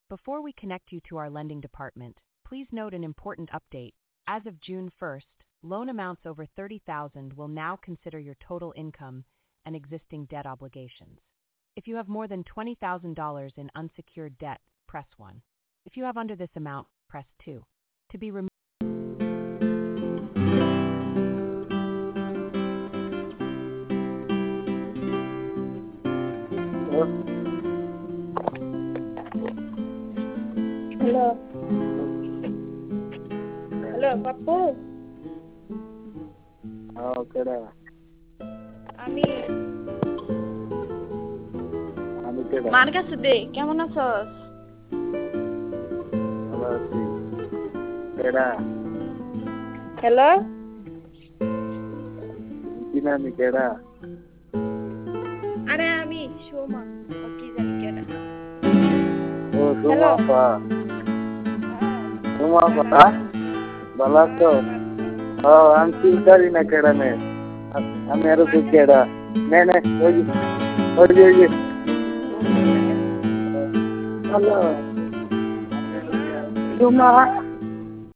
Before we connect you to our lending department, please note an important update. As of June 1st, loan amounts over $30,000 will now consider your total income and existing debt obligations. If you have more than $20,000 in unsecured debt, press 1. If you have under this amount, press 2. To be removed. Hello. Hello, Papu. কেডা আমি কেডা মার কাছে দে। কেমন আছস? ভালো আছি। কেডা hello. আমি কেডা? আরে আমি সোমা। ও কি জানি কেডা? ও Hello. সোমা আপা ভালো আছো? আমি চিন্তারি না কেডা নে আমি আরো তো কেডা নে ওই হ্যালো সোমা